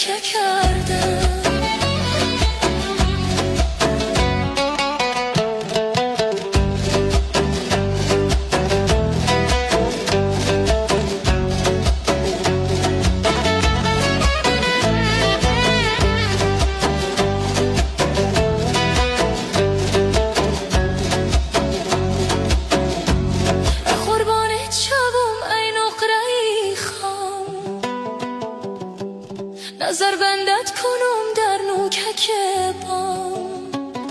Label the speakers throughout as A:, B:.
A: تکیه کردم. نظر بندت کنم در نوکک بام،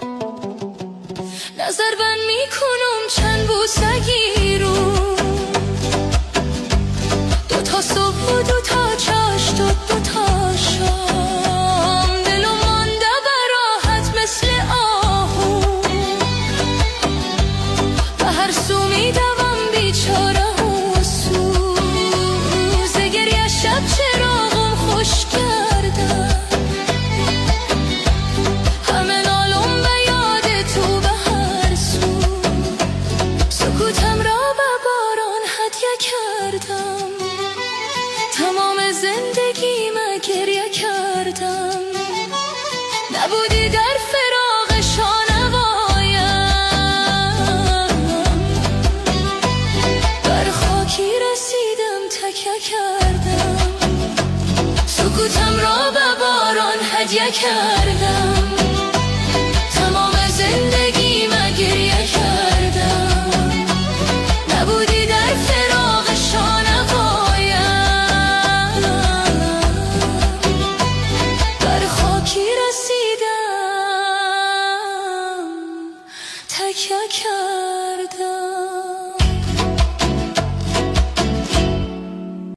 A: نظر بند می کنم چند بوسگی رو، دو تا صبح و دو تا چشت و دو تا شام، دلو مانده براحت مثل آهو، به هر سو می دوم بیچاره و سوز گریه شب چراغم خوش کرد. تمام زندگیم گریه کردم، نبودی در فراق شانوایم، بر خاکی رسیدم تکیه کردم، سکوتم را به باران هدیه کردم. تمام زندگیم گریه کردم، نبودی در فراق شانوایم، بر خاکی رسیدم تکیه کردم.